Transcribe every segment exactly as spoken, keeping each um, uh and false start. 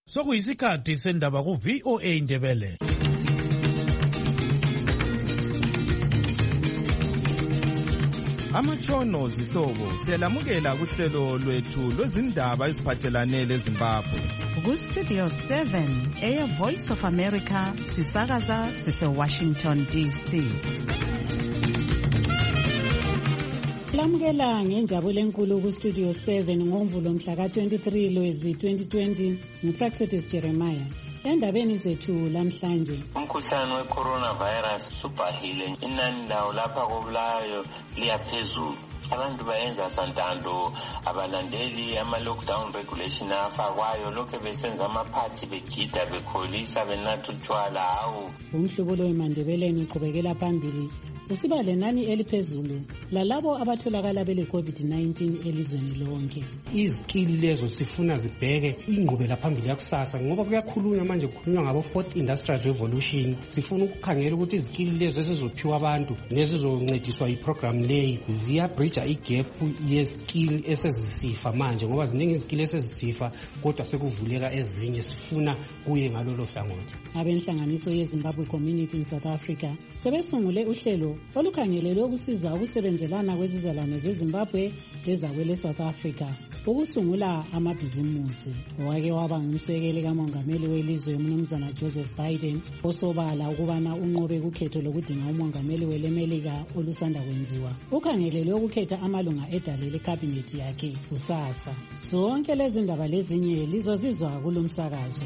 Sokuyisikhathi sendaba ku V O A Indebele. Amatshono zihlobo siyalamukela kuhlelo lwethu lwezindaba eziphathelane leZimbabwe. Ku Studio seven Air Voice of America sisakaza sise Washington D C. Lamukela ngenjabulo enkulu ku Studio seven ngoMvulo mhla ka twenty-three Lwezi twenty twenty nguPraxetis Jeremiah. Endabeni zethu lamhlanje, umkhuhlane we-coronavirus subhahile, inani lawo lapha kobulayo liyaphezulu. Abantu bayenza santando, abalandeli ama-lockdown regulation afakwayo, lokhu besenza amaphathi begida bekholisa benatha utshwala. Hawu, umhlubulo weMandebeleni uqhubekela phambili usiba lenani eliphezulu lalabo abatholakala bele COVID nineteen elizweni lonke. Izikili lezo sifuna zibheke ingqubela phambili yakusasa ngoba kuyakhulunywa manje kukhulunywa ngabo fourth industrial revolution. Sifuna ukukhangela ukuthi izikili lezo esizophiwa abantu nezizoncediswa iprogram leyi ziya bridge igap yeskill esezisifa manje ngoba ziningi izikili esezisifa kodwa sekuvuleka ezinye. Sifuna kuye ngalolo hlangothi. Abenhlanganiso yeZimbabwe Community in South Africa sebesungule uhlelo olukhangelelwe ukusiza ukusebenzelana kwezizalwane zeZimbabwe lezakwele South Africa ukusungula amabhizimusi. Wake waba ngumsekeli kamongameli welizwe uMnumzana Joseph Biden osobala ukubana unqobe kukhetho lokudinga umongameli welemelika olusanda kwenziwa. Ukhangelelwe ukukhetha amalunga edale lecabinet yakhe kusasa. Zonke lezi ndaba lezinye lizozizwa kulomsakazo.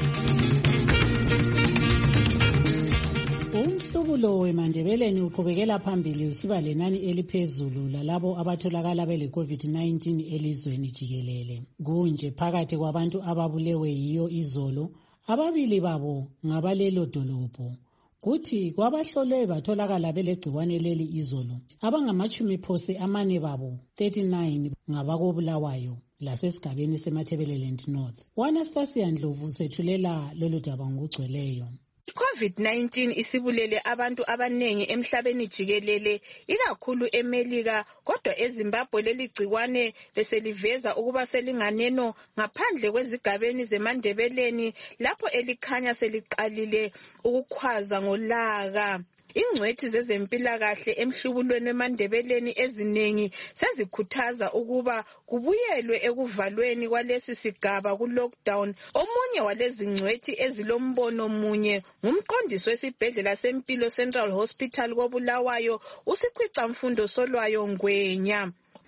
Umhlubulo weMandebeleni uqhubekela phambili usiba lenani eliphezulu lalabo abatholakala bele COVID nineteen elizweni jikelele. Kunje phakathi kwabantu ababulewe yiyo izolo, ababili babo ngabalelo dolobho. Kuthi kwabahlolwe batholakala belegciwane leli izolo, abangamachumi phose amane babo thirty-nine ngabakobulawayo lasesigabeni seMatabeleland North. Anastasia Ndlovu sethulela lolu daba ngokugcweleyo. COVID nineteen isibulele abantu abanengi emhlabeni jikelele, ikakhulu eMelika, kodwa eZimbabwe leli gciwane beseliveza ukuba selinganeno ngaphandle kwezigabeni zeMandebeleni lapho elikhanya seliqalile ukukhwaza ngolaka. Ingcwethi zezempilakahle emhlubulweni weMandebeleni ezinengi sezikhuthaza ukuba kubuyelwe ekuvalweni kwalesi sigaba ku lockdown. Omunye walezi ngcwethi ezilombono munye ngumqondisi wesibhedlela sempilo Central Hospital koBulawayo uSikhwica Mfundo Solwayo Ngwenya.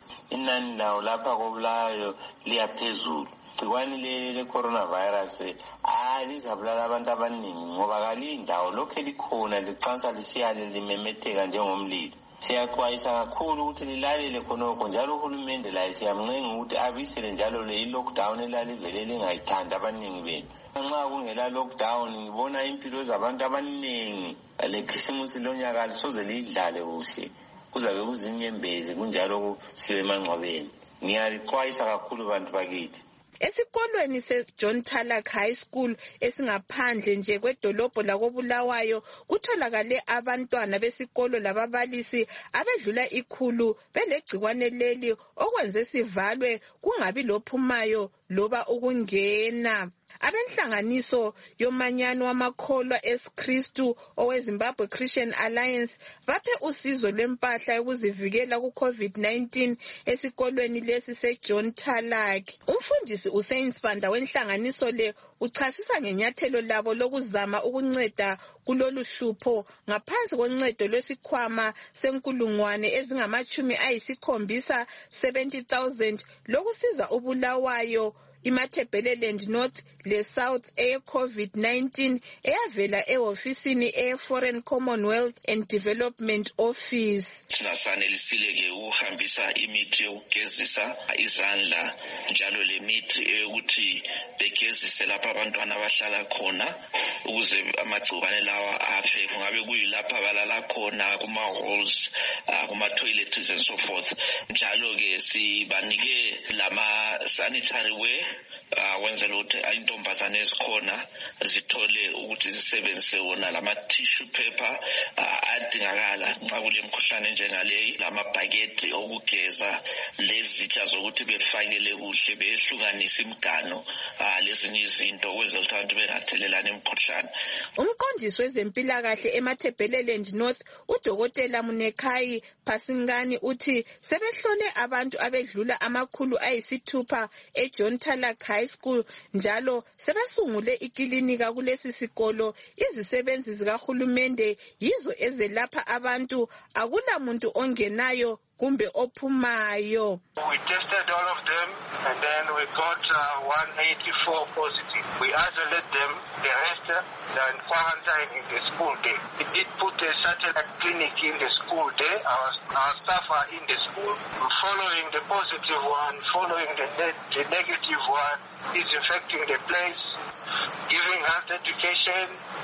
Inani lawo lapha kobulayo liyaphezulu. Igciwane le-coronavirus alizabulala abantu abaningi ngoba kalindawo lokhu likhona liqansa lisiyale limemetheka njengomlilo. Siyaxwayisa kakhulu ukuthi lilalele khonokho, njalo uhulumende laye siyamncenga ukuthi abisele njalo le-lockdown elalivele lingayithandi abaningi benu. Nxa kungela lockdown ngibona impilo zabantu abaningi lekhisimusi lonyaka lisoze lidlale kuhle, kuzabe kuzinyembezi kunjalo siwe emangcwabeni. Ngiyalixwayisa kakhulu bantu bakithi. Esikolweni seJohn Talak High School esingaphandle nje kwedolobho lakoBulawayo kutholakale abantwana besikolo lababalisi abedlula ikhulu belegciwane leli okwenze sivalwe kungabi lophumayo loba ukungena. Abenhlanganiso yomanyano wamakholwa eSkristu oweZimbabwe Christian Alliance baphe usizo lwempahla yokuzivikela ku COVID nineteen esikolweni lesi seJohn Talak. Umfundisi uSaint Spanda wenhlanganiso le uchasisa ngenyathelo labo lokuzama ukunceda kulolu hlupho ngaphansi koncedo lwesikhwama senkulungwane ezingamachumi ayisikhombisa seventy thousand lokusiza uBulawayo, iMatabeleland North le South eye COVID nineteen eyavela ehofisini eye Foreign Commonwealth and Development Office. Sinasanelisile ke ukuhambisa imithi yokugezisa izandla njalo le mithi eyokuthi begezise lapha abantwana abahlala khona ukuze amagciwane lawa afe, kungabe kuyilapha balala khona kuma halls, kuma toilets and so forth. Njalo ke sibanike lama sanitary wear Uh, wenzela ukuthi intombazane ezikhona zithole ukuthi zisebenzise wona lama tissue paper uh, adingakala nxa kule mkhuhlane njengaleyi, lamabhakede okugeza, lezitsha zokuthi befakele kuhle behlukanisa imigano uh, lezinye izinto ukwenzela ukuthi abantu bengathelelani imkhuhlane. Umqondisi wezempilakahle eMatabeleland North uDokotela Munekai Phasingani uthi sebehlole abantu abedlula amakhulu ayisithupha eJohn Talak High School njalo sebesungule ikilinika kulesi sikolo. Izisebenzi zikahulumende yizo ezelapha abantu, akula muntu ongenayo kumbe ophumayo. We tested all of them and then we got uh, one eighty-four positive. We isolate them, the rest then quarantine in the school day. We did put a satellite clinic in the school day. Our, our staff are in the school following the positive one, following the, ne- the negative one, disinfecting the place, giving health education,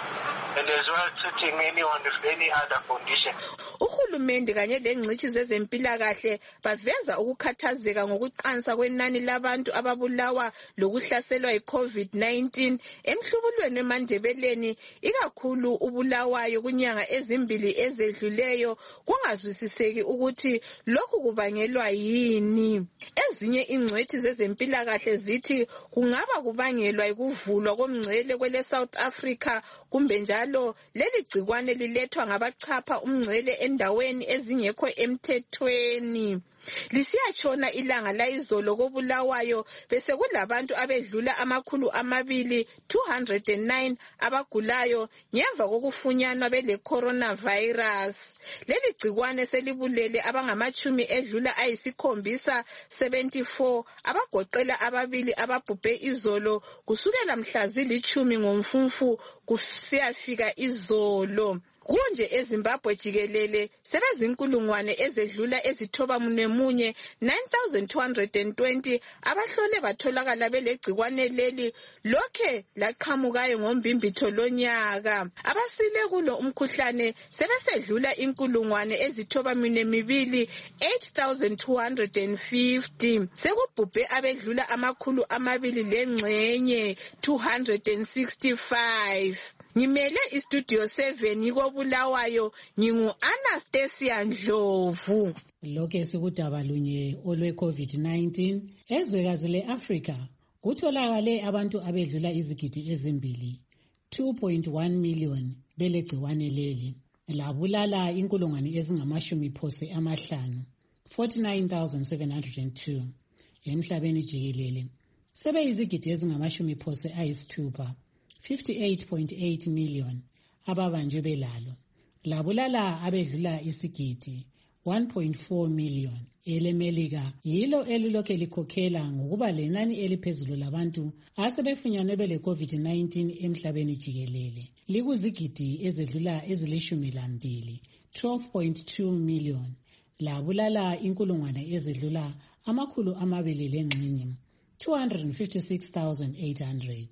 and as well treating anyone with any other condition. Uhulumende kanye lengcitshi zezempilakahle baveza ukukhathazeka ngokuqansa kwenani labantu ababulawa lokuhlaselwa yi-COVID nineteen emhlubulweni eMandebeleni, ikakhulu ubulawayo kunyanga ezimbili ezedluleyo, kungazwisiseki ukuthi lokhu kubangelwa yini. Ezinye ingcwethi zezempilakahle zithi kungaba kubangelwa yikuvulwa komngcele kwele South Africa, kumbe njalo leli gcikwane lilethwa ngabachapha umngcele endaweni ezingekho emthethweni. Lisiyatshona ilanga layizolo kobulawayo bese kulabantu abedlula amakhulu amabili two hundred nine abagulayo ngemva kokufunyanwa bele coronavirus. Leli gcikwane selibulele abangamachumi edlula ayisikhombisa seventy-four abagoqela ababili ababhubhe izolo kusukela mhla zilichumi ngomfumfu kusiyafika izolo. Kunje eZimbabwe jikelele sebezinkulungwane ezedlula ezithoba munemunye nine thousand two hundred twenty abahlole batholakala belegcikwane leli lokhe laqhamukayo ngombimbitho lonyaka. Abasile kulo umkhuhlane sebesedlula inkulungwane ezithoba munemibili eight thousand two hundred fifty. Sekubhubhe abedlula amakhulu amabili lengxenye two hundred sixty-five. Ngimele istudio seven ikobulawayo, ngingu Anastasia Ndlovu. Lokho sikudaba lunye olwe COVID nineteen ezwekazi leAfrica kutholakale abantu abedlula izigidi ezimbili two point one million belegciwane leli labulala inkulungwane ezingamashumi phose amahlanu forty-nine thousand seven hundred two emhlabeni jikelele. Sebe izigidi ezingamashumi phose ayisithupha fifty-eight point eight million ababanjwe belalo labulala abedlula isigidi one point four million. EleMelika yilo elilokhe likhokhela ngokuba lenani eliphezulu labantu asebefunyanwe bele COVID nineteen emhlabeni jikelele likuzigidi ezedlula ezilishumi lambili twelve point two million labulala inkulungwane ezedlula amakhulu amabili lengxenye two hundred fifty-six thousand eight hundred.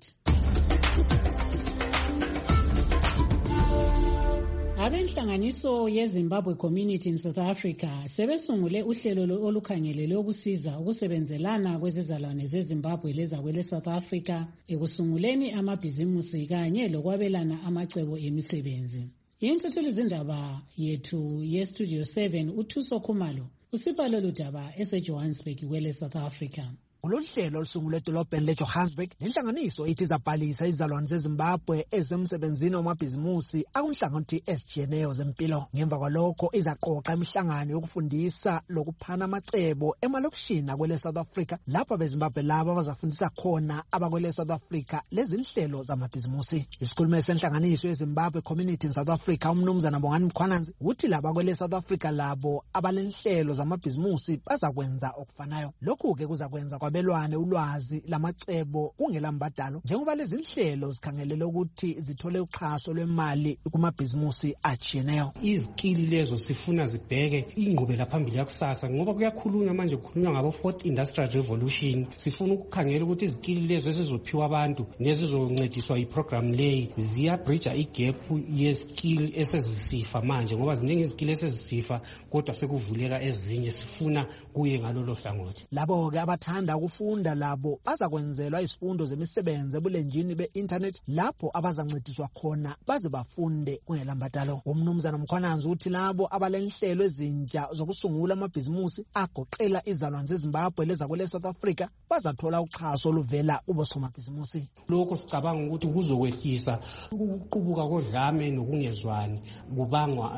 Abenhlanganiso yeZimbabwe Community in South Africa sebesungule uhlelo olukhangelele ukusiza ukusebenzelana kwezizalwane zeZimbabwe lezakwele South Africa ekusunguleni amabhizimusi kanye lokwabelana amacebo emisebenzi. Yinthuthuli zindaba yethu yestudio seven uThuso Khumalo usipha lolu daba eseJohannesburg kwele South Africa. Ulohlelo olusungulwe edolobheni leJohannesburg lenhlanganiso ithi izabhalisa izalwane zeZimbabwe esemsebenzini wamabhizimusi akunhlangothi esijiyeneyo zempilo. Ngemva kwalokho izaqoqa imihlangano yokufundisa lokuphana amacebo emalokishini akwele South Africa lapho abeZimbabwe labo bazafundisa khona abakwele South Africa lezinhlelo zamabhizimusi. Isikhulumeli senhlanganiso yeZimbabwe Community in South Africa umnumzana Bongani Mkhwananzi uthi labo akwele South Africa labo abalenhlelo zamabhizimusi bazakwenza okufanayo. Lokhu ke kuzakwenza abelwane ulwazi lamacebo kungela mbadalo njengoba lezi inhlelo zikhangelele ukuthi zithole uxhaso lwemali kumabhizimusi ajiyeneyo. Izikili lezo sifuna zibheke ingqubela phambili yakusasa ngoba kuyakhulunywa manje kukhulunywa ngabo fourth industrial revolution. Sifuna ukukhangela ukuthi izikili lezo esizophiwa abantu nezizoncediswa iprogram leyi ziya bridge igap yeskill esezisifa manje ngoba ziningi izikili esezisifa kodwa sekuvuleka ezinye sifuna kuye ngalolo hlangothi. Labo ke abathanda ukufunda labo bazakwenzelwa izifundo zemisebenzi ebulenjini be-internet lapho abazancediswa khona baze bafunde kungelambadalo. Umnumzana Mkhwananzi uthi labo abalenhlelo ezintsha zokusungula amabhizimusi agoqela izalwane zeZimbabwe lezakwele South Africa bazathola uxhaso oluvela kubosomabhizimusi. Lokho sicabanga ukuthi kuzokwehlisa ukuqubuka kodlame nokungezwani kubangwa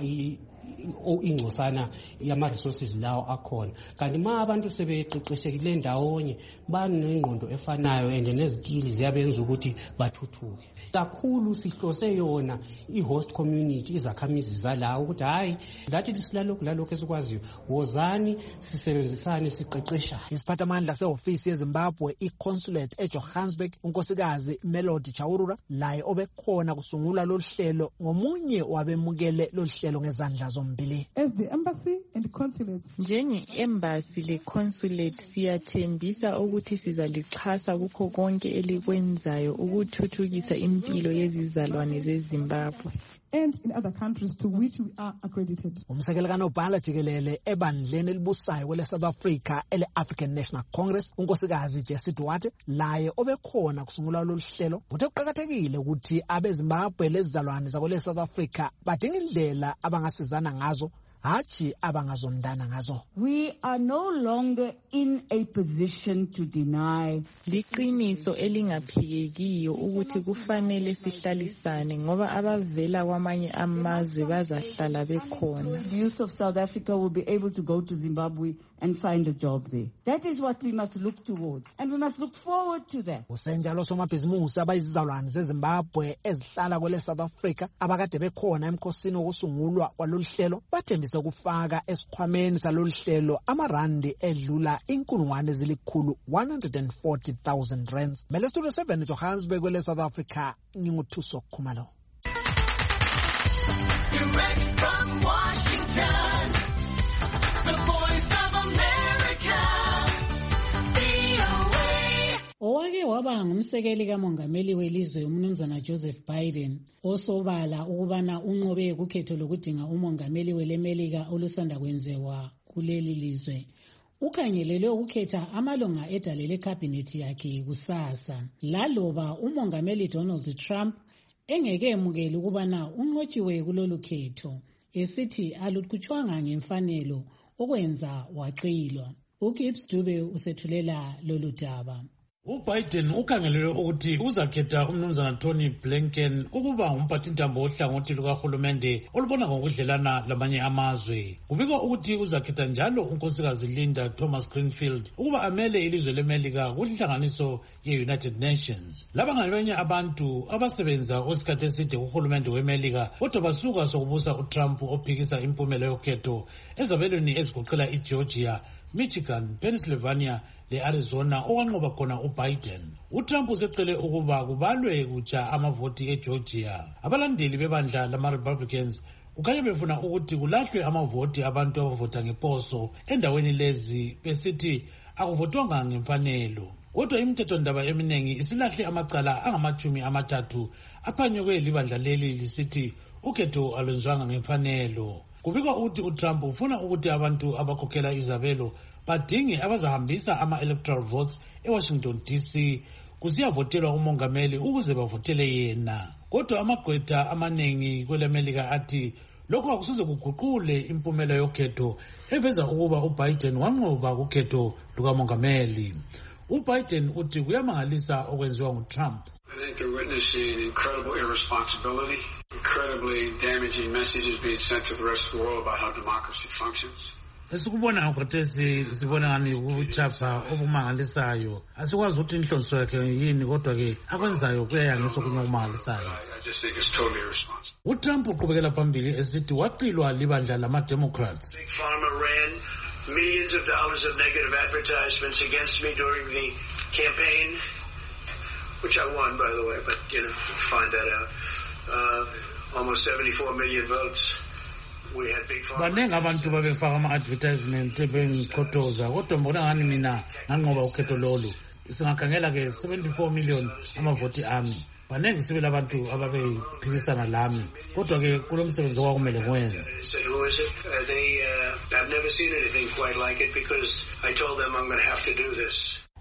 ingcosana yama-resources lawo akhona. Kanti ma abantu sebeqeqeshekile ndawonye banengqondo efanayo and nezikili ziyabenza ukuthi bathuthuke. Kakhulu sihlose yona i-host community izakhamizi zalawo ukuthi hayi lathi silalokhu lalokhu esikwaziyo wozani sisebenzisane siqeqesha. Isiphathamandla sehofisi yeZimbabwe i-consulate eJohannesburg unkosikazi Melody Chaurura laye obekhona kusungula lolu hlelo ngomunye wabemukele lolu hlelo ngezandla zombili. As the embassy and consulate, njenge embassy le consulate siyathembisa ukuthi sizalixhasa kukho konke elikwenzayo ukuthuthukisa impilo yezizalwane zeZimbabwe and in other countries to which we are accredited. Umsekeli kaNobhala Jikelele ebandleni elibusayo kwele South Africa ele African National Congress unkosikazi Jessie Duarte laye obekhona kusungula lolu hlelo uthe kuqhakathekile ukuthi abeZimbabwe lezizalwane zakwele South Africa badinga indlela abangasizana ngazo hachi abangazondana ngazo. We are no longer in a position to deny. Liqiniso elingaphikiyo ukuthi kufanele sihlalisane ngoba abavela kwamanye amazwe bazahlala bekhona. The youth of South Africa will be able to go to Zimbabwe and find a job there. That is what we must look towards and we must look forward to that. Usenjalo somabhizimusi abayizizalwane zeZimbabwe ezihlala kwele South Africa abakade bekhona emkhosini wokusungulwa kwalolu hlelo bathembise ukufaka esikhwameni salolu hlelo amarandi edlula inkulungwane ezilikhulu one hundred forty thousand rands. Mele Studio seven Johannesburg kwele South Africa nginguthuso Khumalo. Direct from Washington, the voice of America, V O A. Owake waba ngumsekeli kamongameli welizwe umnumzana Joseph Biden osobala ukubana unqobe ukhetho lokudinga umongameli welemelika olusanda kwenziwa kuleli lizwe. Ukhangelelwe ukukhetha amalunga edalele cabinet yakhe kusasa laloba umongameli Donald Trump engeke emukele ukubana unqotshiwe kulolu khetho esithi alukhutshwanga ngemfanelo okwenza waqilwa. uGibbs Dube usethulela lolu daba. UBiden ukhangelelwe ukuthi uzakhetha umnumzana Tony Blinken ukuba umphathintambo ohlangothi lukahulumende olubona ngokudlelana lamanye amazwe. Kubikwa ukuthi uzakhetha njalo unkosikazi Linda Thomas Greenfield ukuba amele ilizwe leMelika kuhlanganiso ye-United Nations. Laba ngabanye abantu abasebenza osikhathi eside kuhulumende weMelika kodwa basuka sokubusa uTrump ophikisa impumela yokhetho ezabelweni ezigoqela iGeorgia, Michigan, Pennsylvania le-Arizona okwanqoba khona uBiden. UTrump usecele ukuba kubalwe kutsha amavoti eGeorgia. Abalandeli bebandla lama-Republicans kukhanya befuna ukuthi kulahlwe amavoti abantu abavota ngeposo endaweni lezi besithi akuvotwanga ngemfanelo. Kodwa imithethondaba eminingi isilahle amacala angamachumi amathathu aphanyekwe libandla leli lisithi ukhetho alwenzwanga ngemfanelo. Kubikwa ukuthi uTrump ufuna ukuthi abantu abakhokhela izabelo badinge abazahambisa ama-electoral votes eWashington D C kusiyavotelwa umongameli ukuze bavotele yena. Kodwa amagqwetha amaningi kwelemelika athi lokho akusoze kuguqule impumela yokhetho eveza ukuba uBiden wanqoba kukhetho lukamongameli. uBiden uthi kuyamangalisa okwenziwa nguTrump. I think they're witnessing incredible irresponsibility, incredibly damaging messages being sent to the rest of the world about how democracy functions. Esikubona ngokhathesi sibona ngani ukuchapha okumangalisayo. Asikwazi ukuthi inhlonso yakhe yini kodwa ke akwenzayo kuyayangisa okumangalisayo. I just think it's totally irresponsible. uTrump uqhubekela phambili esithi waqilwa libandla lama-Democrats. Big Pharma ran millions of dollars of negative advertisements against me during the campaign, which I won, by the way, but, you know, find that out. Uh, almost seventy-four million votes. We had Big Pharma. Baningi abantu babefaka ama-advertisement bengiqothoza kodwa mbona ngani mina nganqoba ukhetho lolu. Singakhangela ke seventy-four million amavoti ami. Baningi sibela abantu ababephikisana lami kodwa ke kulomsebenzi okwakumele ngiwenze. Who is it? Uh, they, uh, I've never seen anything quite like it because I told them I'm going to have to do this.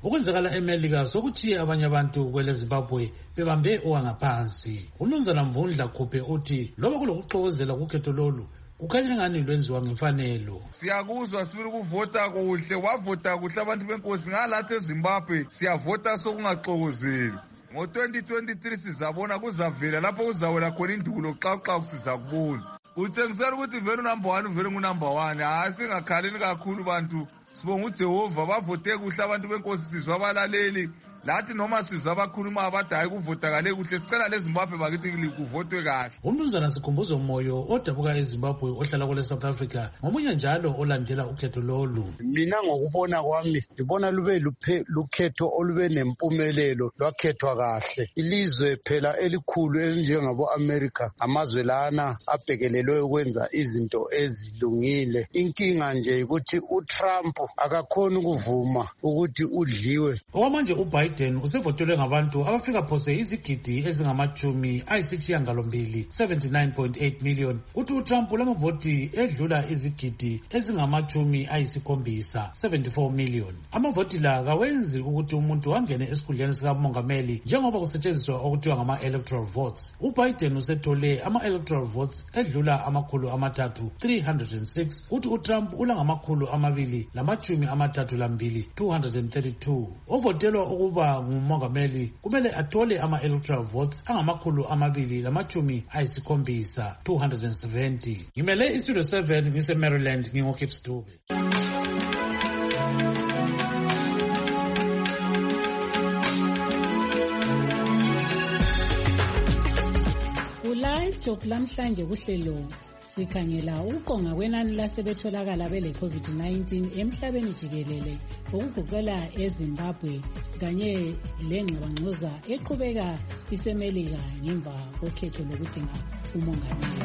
Okwenzakala eMelika sokuthiye abanye abantu kwele Zimbabwe bebambe owangaphansi. Umnumzana Mvundla Khuphe uthi loba kulokuxokozela kukhetho lolu kukhanya ngani lwenziwa ngemfanelo. Siyakuzwa sifuna ukuvota kuhle, wavota kuhle abantu benkosi ngalathi eZimbabwe siyavota sokungaxokozeli. Ngo twenty twenty-three sizabona kuzavela lapho kuzawela khona indulo xa xa kusiza kubona. Uthengisela ukuthi vele number one vele ngu number one. Hayi singakhaleni kakhulu bantu. Sibonga uJehova bavote kuhle abantu benkosi sizwa abalaleli. Lathi noma sizwa abakhuluma abathi hayi kuvota kale kuhle sicela leZimbabwe bakithi kuvotwe kahle. Umnumzana Sikhumbuzo Moyo odabuka eZimbabwe ohlala kule South Africa ngomunye njalo olandela ukhetho lolu. Mina ngokubona kwami ngibona lube lukhetho olube nempumelelo lwakhethwa kahle. Ilizwe phela elikhulu elinjengabo America amazwe lana abhekelelwe ukwenza izinto ezilungile. Inkinga nje ukuthi uTrump akakhona ukuvuma ukuthi udliwe. Okwamanje uBiden Biden usevotelwe ngabantu abafika phose izigidi ezingamachumi ayisishiyagalombili seventy-nine point eight million. Uthi uTrump ulamavoti edlula izigidi ezingamachumi ayisikhombisa seventy-four million. Amavoti la kawenzi ukuthi umuntu angene esikhundleni sikamongameli njengoba kusetshenziswa okuthiwa ngama electoral votes. uBiden usethole ama electoral votes edlula amakhulu amathathu three hundred six. Uthi uTrump ulangamakhulu amabili lamachumi amathathu lambili two hundred thirty-two. Ovotelwa ukuba ngumongameli kumele athole ama-electoral votes angamakhulu amabili lamachumi ayisikhombisa two hundred seventy. Ngimele istudio seven ngise-Maryland ngingoKips Dube. Ulive Talk lamhlanje kuhlelo sikhangela ukonga kwenani lasebetholakala bele COVID nineteen emhlabeni jikelele okugoqela eZimbabwe kanye lengxabangxoza eqhubeka isemelika ngemva kokhetho lokudinga umongameli.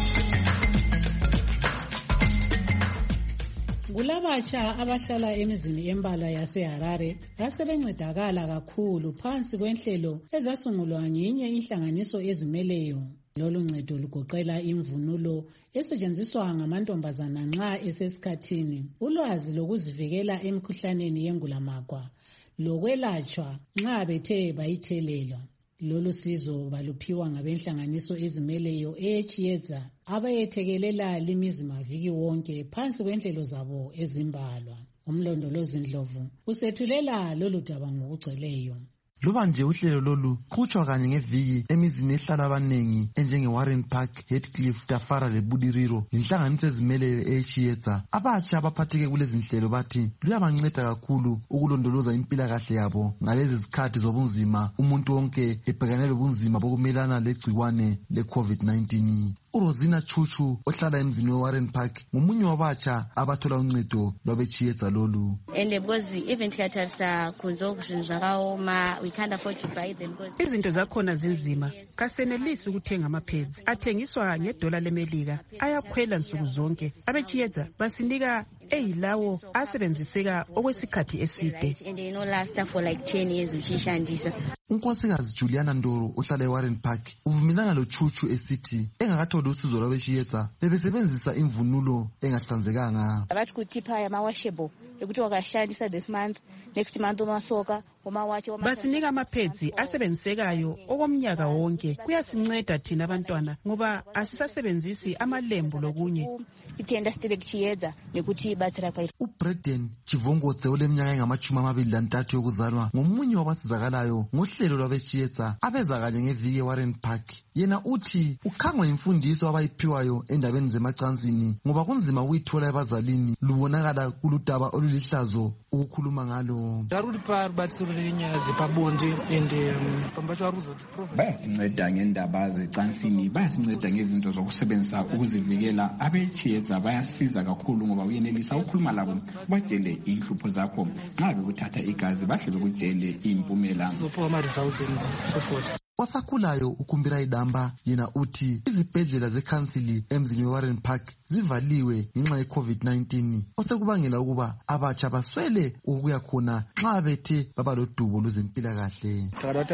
Kulabatsha abahlala emizini embalwa yaseHarare basebencedakala kakhulu phansi kwenhlelo ezasungulwa ngenye inhlanganiso ezimeleyo. Lolu ncedo lugoqela imvunulo esetshenziswa ngamantombazana nxa esesikhathini, ulwazi lokuzivikela emikhuhlaneni yengulamagwa, lokwelatshwa nxa bethe bayithelelwa. Lolu sizo baluphiwa ngabenhlanganiso ezimeleyo eChieza abayethekelela limizi maviki wonke phansi kwenhlelo zabo ezimbalwa. Umlondolozi Ndlovu usethulela lolu daba ngokugcweleyo. Loba nje uhlelo lolu qhutshwa kanye ngeviki emizini ehlala abanengi enjenge Warren Park, Heathcliff, Tafara leBudiriro, inhlanganiso ezimeleyo eChieza. Abatsha abaphatheke kulezi nhlelo bathi luyabanceda kakhulu ukulondoloza impilakahle yabo ngalezi zikhathi zobunzima umuntu wonke ebhekane lobunzima bokumelana legciwane le-COVID nineteen. uRosina Chuchu ohlala emzini weWarren Park ngomunye wabatsha abathola uncedo lwabeChieza lolu. And because even kuyathatha kunzo zvakaoma we can't afford to buy them because izinto zakhona zinzima, kasenelisi ukuthenga amapads athengiswa ngedola lemelika ayakhwela nsuku zonke. AbeChieza basinika eyilawo asebenziseka okwesikhathi eside. and they no last for like ten years uchishandisa. Unkosikazi Juliana Ndoro ohlala eWarren Park uvumelana loChuchu esithi engakatholi usizo lwabeChieza bebesebenzisa imvunulo engahlanzekanga. Abathi kuthi phaya mawashebo ukuthi wakashandisa this month, next month umasoka umawache wama. Basinika amapads asebenzisekayo okomnyaka wonke. Kuyasinceda thina abantwana ngoba asisasebenzisi amalembu lokunye. Ithenda stile kuChieza nekuthi bathira kwa. uBreden Chivongotse oleminyaka engamachumi amabili lantathu yokuzalwa ngomunye wabasizakalayo ngohlelo lwabeChieza abeza kanye ngeviki eWarren Park. Yena uthi ukhangwa imfundiso abayiphiwayo endabeni zemacansini ngoba kunzima ukuyithola ebazalini, lubonakala kuludaba olulihlazo ukukhuluma ngalo. Bayasinceda ngendaba zecansini, bayasinceda ngezinto zokusebenzisa ukuzivikela. AbeChieza bayasiza kakhulu ngoba uyenelisa ukukhuluma labo batshele inhlupho zakho. Nxa bekuthatha igazi bahle bekutshele impumela. Wasakhulayo ukumbira idamba yena uthi izibhedlela zekhansili emzini weWarren Park zivaliwe ngenxa ye-covid nineteen osekubangela ukuba abatsha baswele ukuya khona nxa bethe baba lodubo lwezempilakahle.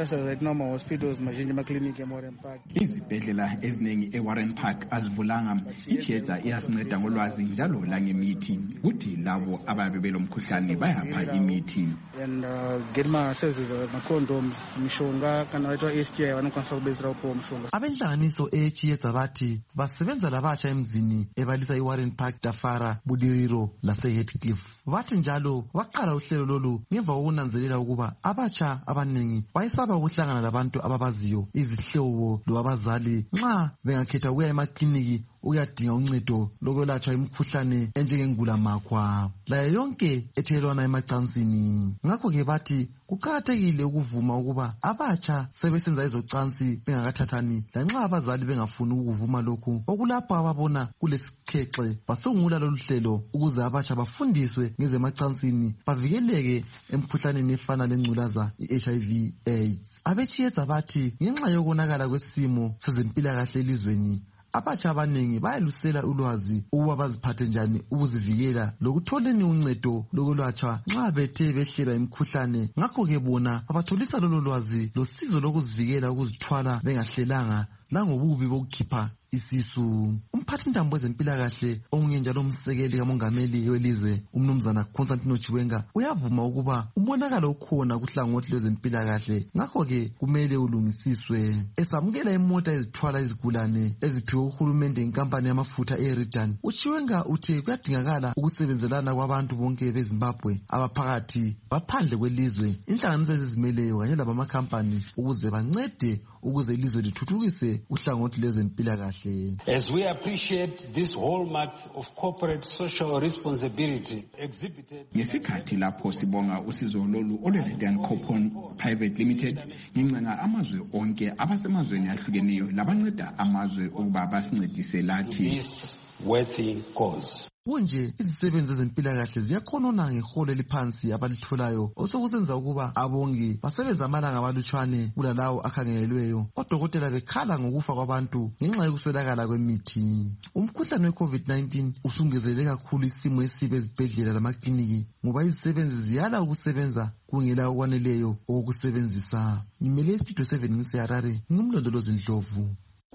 Izibhedlela eziningi e-Warren Park azivulanga. Icheza iyasinceda ngolwazi njalo langemithi. Kuthi labo ababe belomkhuhlane bayapha imithi. And uh, get my services my condoms, mishonga kana waitwa S T I vanokwanisa kubetsera upo mishonga. Abenhlanganiso echiyedza bathi basebenza labatsha emzini ebalisa i-Warren Park, Tafara, Budiriro lase-Heathcliff. Bathi njalo baqala uhlelo lolu ngemva kokunanzelela ukuba abatsha abaningi bayesaba ukuhlangana labantu ababaziyo, izihlobo lwabazali nxa bengakhetha ukuya emakliniki uyadinga uncedo lokwelatshwa imikhuhlane enjengengulamakhwa layo yonke ethelelwana emacansini. Ngakho-ke bathi kuqakathekile ukuvuma ukuba abatsha sebesenza ezocansi bengakathathani lanxa abazali bengafuni ukuvuma lokhu, okulapho ababona kulesikhexe basungula lolu hlelo ukuze abatsha bafundiswe ngezemacansini bavikeleke emkhuhlaneni efana lengculaza i-H I V AIDS. Abechiyedza bathi ngenxa yokonakala kwesimo sezempilakahle elizweni abatsha abaningi bayalusela ulwazi ukuba baziphathe njani ukuzivikela lokutholeni uncedo lokwelatshwa nxa bethe behlelwa imikhuhlane. Ngakho-ke bona abatholisa lolo lwazi losizo lokuzivikela ukuzithwala bengahlelanga langobubi bokukhipha isisu. Umphathintambo wezempilakahle onguye njalo umsekeli kamongameli welizwe umnumzana Constantino Chiwenga uyavuma ukuba umonakalo ukhona kuhlangothi lwezempilakahle, ngakho-ke kumele ulungisiswe. Esamukela imota ezithwala izigulane eziphiwe uhulumende inkampani yamafutha e-Eridan, uChiwenga uthe kuyadingakala ukusebenzelana kwabantu bonke beZimbabwe abaphakathi baphandle kwelizwe, inhlanganiso ezizimeleyo kanye labamakhampani ukuze bancede ukuze ilizwe lithuthukise uhlangothi lwezempilakahle. As we appreciate this hallmark of corporate social responsibility exhibited. Ngesikhathi lapho sibonga usizo lolu olwe-Redan Copon Private Limited, ngincenga amazwe onke abasemazweni ahlukeneyo labanceda amazwe ukuba basincedise lathi. This worthy cause. Kunje izisebenzi zempilakahle ziyakhonona ngeholo eliphansi abalitholayo osokusenza ukuba abongi basebenza amalanga abalutshwane kulalawo akhangelelweyo, odokotela bekhala ngokufa kwabantu ngenxa yokuswelakala kwemithi. Umkhuhlane we-covid nineteen usungezele kakhulu isimo esibe ezibhedlela lamakliniki ngoba izisebenzi ziyala ukusebenza kungela okwaneleyo okusebenzisa. Ngimele istudio seven ngiseHarare, ngumlondolozi Ndlovu.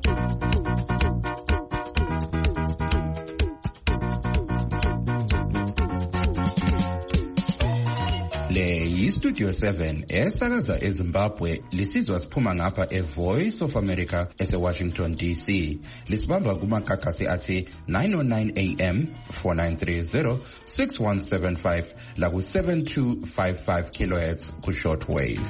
Le yi-Studio seven esakaza eZimbabwe lisizwa siphuma ngapha e-Voice of America ese-Washington D C. Lisibamba kumakakasi athi nine oh nine A M, four nine three zero, six one seven five la ku seven two five five kilohertz ku shortwave.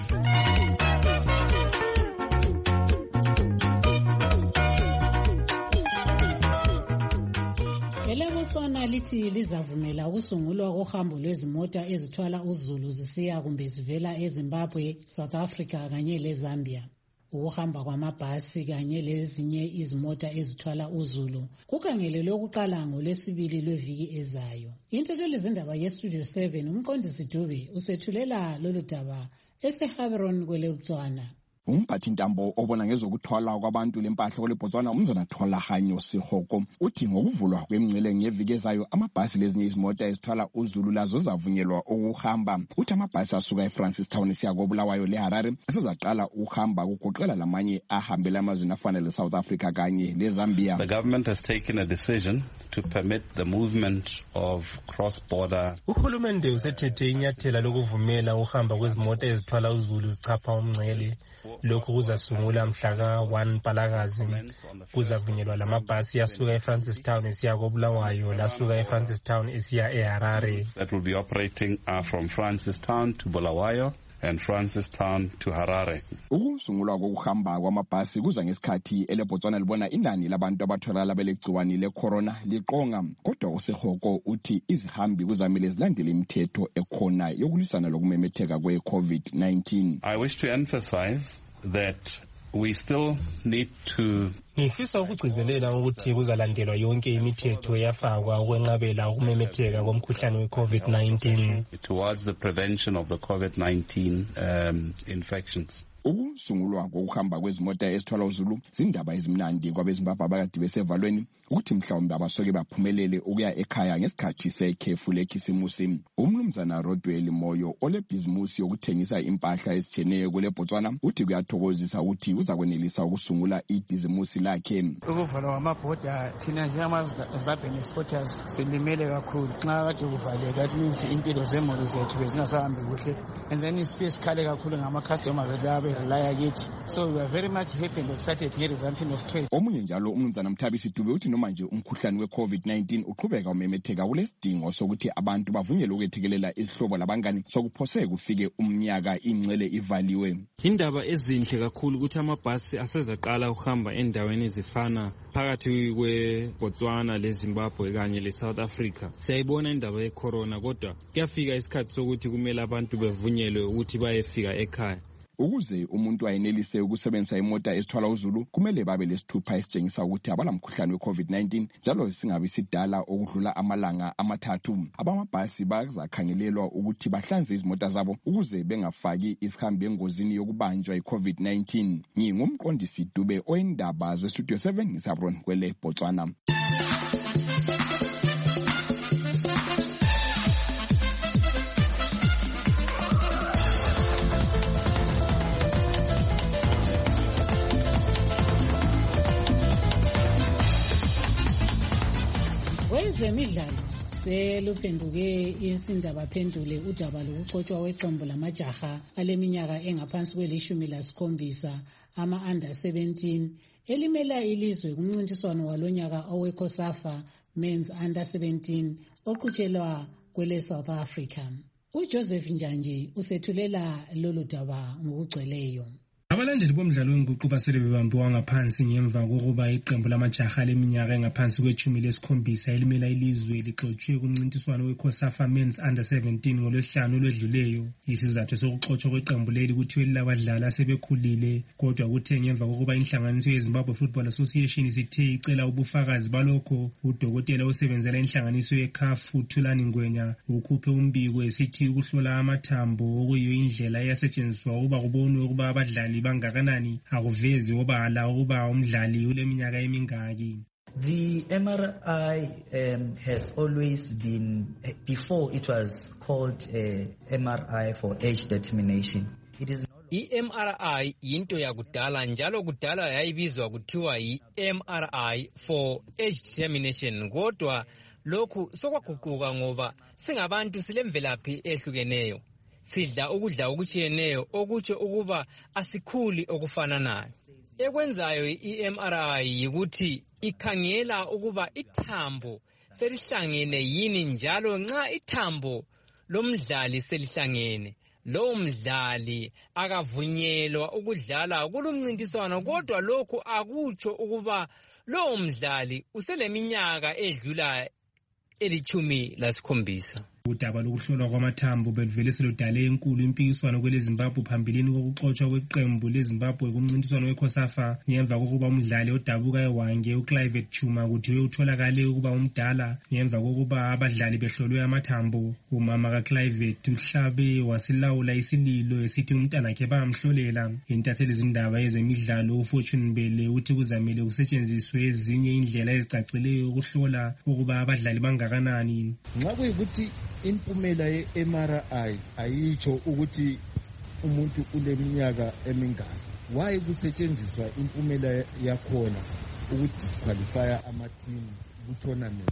ELeBotswana lithi lizavumela ukusungulwa kohambo lwezimota ezithwala uzulu zisiya kumbe zivela eZimbabwe, South Africa kanye leZambia. Ukuhamba kwamabhasi kanye lezinye izimota ezithwala uzulu kukhangelelwe ukuqala ngoLwesibili lweviki ezayo. Intatheli zindaba yeStudio seven umqondisi Dube usethulela lolu daba eseHaberon kweleBotswana. Umphathintambo obona ngezokuthwala kwabantu lempahla kweleBotswana umzana Tholahanywa Sihoko uthi ngokuvulwa kwemingcele ngeviki ezayo amabhasi lezinye izimota ezithwala uzulu lazo zavunyelwa ukuhamba. Uthi amabhasi asuka eFrancis Town esiya koBulawayo leHarare asezaqala ukuhamba kugoqela lamanye ahambela amazweni afana leSouth Africa kanye leZambia. The government has taken a decision to permit the movement of cross-border. Uhulumende usethethe inyathela lokuvumela ukuhamba kwezimota ezithwala uzulu zichapha umngcele. Lokhu kuzasungula mhla ka one Mpalakazi. Kuzavunyelwa lamabhasi yasuka eFrancis Town esiya koBulawayo lasuka eFrancis Town esiya eHarare. That will be operating uh, from Francis Town to Bulawayo and Francis Town to Harare. Ukusungulwa kokuhamba kwamabhasi kuza ngesikhathi eleBotswana libona inani labantu abatholakala belegciwane lecorona liqonga, kodwa uSehoko uthi izihambi kuzamele zilandele imithetho ekhona yokulwisana lokumemetheka kwe-covid nineteen. I wish to emphasize that we still need to Ngifisa ukugcizelela ukuthi kuzalandelwa yonke imithetho yafakwa ukwenqabela ukumemetheka komkhuhlane we-covid nineteen towards the prevention of the covid nineteen um, infections. ukusungulwa kokuhamba kwezimota ezithwala uzulu zindaba ezimnandi kwabezimbabwe abakade besevalweni ukuthi mhlawumbe abasoke baphumelele ukuya ekhaya ngesikhathi sekhefu lekhisimusi. Umnumzana Rodwell Moyo olebhizimusi yokuthengisa impahla ezitshiyeneyo kule Botswana uthi kuyathokozisa ukuthi uzakwenelisa ukusungula ibhizimusi lakhe. Ukuvalwa kwamabhoda thina njengama-Zimbabwean exporters silimele kakhulu. Nxa kade kuvalwe that means impilo zemuli zethu bezingasahambi kuhle and then isifiye sikhale kakhulu ngama-customers ethu aberelaya kithi. So we are very much happy and excited nge-resumption of trade. Omunye njalo umnumzana Mthabisi Dube uthi noma nje umkhuhlane we-COVID nineteen uqhubeka umemetheka kulesidingo sokuthi abantu bavunyelwe ukwethekelela isihlobo labangani sokuphose kufike umnyaka ingcele ivaliwe. Indaba ezinhle kakhulu ukuthi amabhasi asezaqala ukuhamba endaweni ezifana phakathi kweBotswana leZimbabwe kanye leSouth Africa. Siyayibona indaba yecorona kodwa kuyafika isikhathi sokuthi kumele abantu bevunyelwe ukuthi bayefika ekhaya. Ukuze umuntu ayenelise ukusebenzisa imota ezithwala uzulu kumele babe lesithupha esitshengisa ukuthi abalamkhuhlane we-COVID nineteen njalo singabi sidala okudlula amalanga amathathu. Abamabhasi bazakhangelelwa ukuthi bahlanze izimota zabo ukuze bengafaki isihambi engozini yokubanjwa yi-COVID nineteen. Ngingumqondisi Dube oyindaba zeStudio seven ngisabron kwele Botswana. Kwezemidlalo seluphenduke insindaba phendule udaba lokuxotshwa kweqembu lamajaha aleminyaka engaphansi kwelishumi lasikhombisa ama-under seventeen elimela ilizwe kumncintiswano walonyaka oweCOSAFA Men's Under seventeen oqhutshelwa kwele South Africa. UJoseph Njanji usethulela lolu daba ngokugcweleyo. Abalandeli bomdlalo wenguqu basele bebambiwa ngaphansi ngemva kokuba iqembu lamajaha leminyaka engaphansi kwechumi lesikhombisa elimela ilizwe lixotshwe kumncintiswano weCOSAFA Men's Under seventeen ngolwesihlanu olwedluleyo. Isizathu sokuxotshwa kweqembu leli kuthiwe lilabadlali asebekhulile, kodwa kuthe ngemva kokuba inhlanganiso yeZimbabwe Football Association isithe icela ubufakazi balokho, udokotela osebenzela inhlanganiso yeCAF uThulani Ngwenya ukhuphe umbiko esithi ukuhlola amathambo okuyiyo indlela eyasetshenziswa ukuba kubonwe ukuba abadlali bangakanani akuvezi obala ukuba umdlali uleminyaka emingaki. The M R I um, has always been, before it was called uh, M R I for age determination. It is I-M R I yinto yakudala njalo kudala yayibizwa kuthiwa yi-M R I for age determination, kodwa lokhu sokwaguquka ngoba singabantu silemvelaphi ehlukeneyo. Sidla ukudla okutshiyeneyo okutsho ukuba asikhuli okufananayo. Ekwenzayo i-M R I yikuthi ikhangela ukuba ithambo selihlangene yini, njalo nxa ithambo lomdlali selihlangene lowo mdlali akavunyelwa ukudlala kulumncintiswano, kodwa lokhu akutsho ukuba lowo mdlali useleminyaka edlula elichumi lasikhombisa. Udaba lokuhlolwa kwamathambo beluvele seludale enkulu impikiswano kwele Zimbabwe phambilini kokuxotshwa kweqembu leZimbabwe kumncintiswano weCOSAFA ngemva kokuba umdlali odabuka eWange uClive Chuma kuthiwe utholakale ukuba umdala ngemva kokuba abadlali behlolwe amathambo. Umama kaClive uhlabe wasilawula isililo esithi umntanakhe bayamhlolela. Intatheli zindaba ezemidlalo uFortune Mbele uthi kuzamele kusetshenziswe ezinye indlela ezicacileyo ukuhlola ukuba abadlali bangakanani. Nxa kuyikuthi impumela ye-M R I ayitsho ukuthi umuntu uleminyaka emingaki, why kusetshenziswa impumela yakhona ukudisqualifya amathimu ku-tournament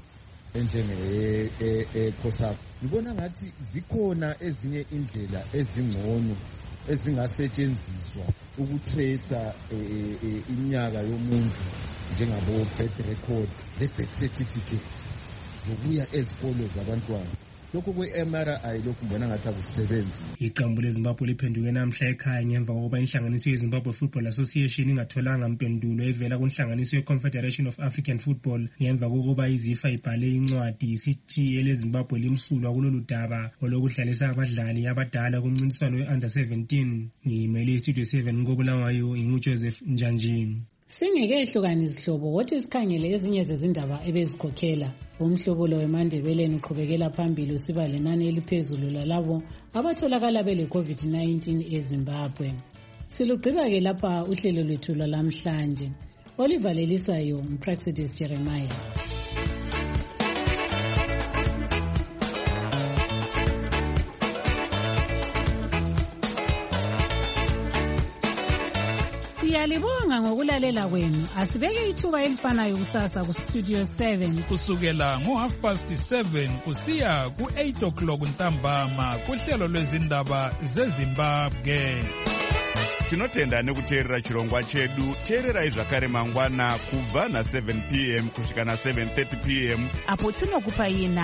enjenge-COSAFA? Ngibona ngathi zikhona ezinye indlela ezingcono ezingasetshenziswa ukutracer iminyaka yomuntu njengabo birth record le-birth certificate nokuya ezikolo zabantwana. Lokho kwe-M R I lokhu mbona ngathi akusebenzi. Iqembu leZimbabwe liphenduke namhla ekhaya ngemva kokuba inhlanganiso yeZimbabwe Football Association ingatholanga mpendulo evela kunhlanganiso ye-Confederation of African Football ngemva kokuba iZIFA ibhale incwadi isithi eleZimbabwe limsulwa kulolu daba olokudlalisa abadlali abadala kumncintiswano we-Under seventeen. Ngimele iStudio seven ngobulawayo inguJoseph Njanji. Singeke ehlukani izihlobo kodwa sikhangele ezinye zezindaba ebezikhokhela. Umhlobulo weMandebeleni uqhubekela phambili usiba lenani eliphezulu lalabo abatholakala bele COVID nineteen eZimbabwe. Silugqiba-ke lapha uhlelo lwethu lwalamhlanje olivalelisayo uPraxidis Jeremiah. Siyalibonga ngokulalela kwenu. Asibeke ithuba elifanayo kusasa ku Studio seven kusukela ngo half past seven kusiya ku eight o'clock ntambama kuhlelo lwezindaba zeZimbabwe. Tinotenda nekuteerera chirongwa chedu. Teererai zvakare mangwana kubva na seven p m kusvika na seven thirty p m apo tinokupa ina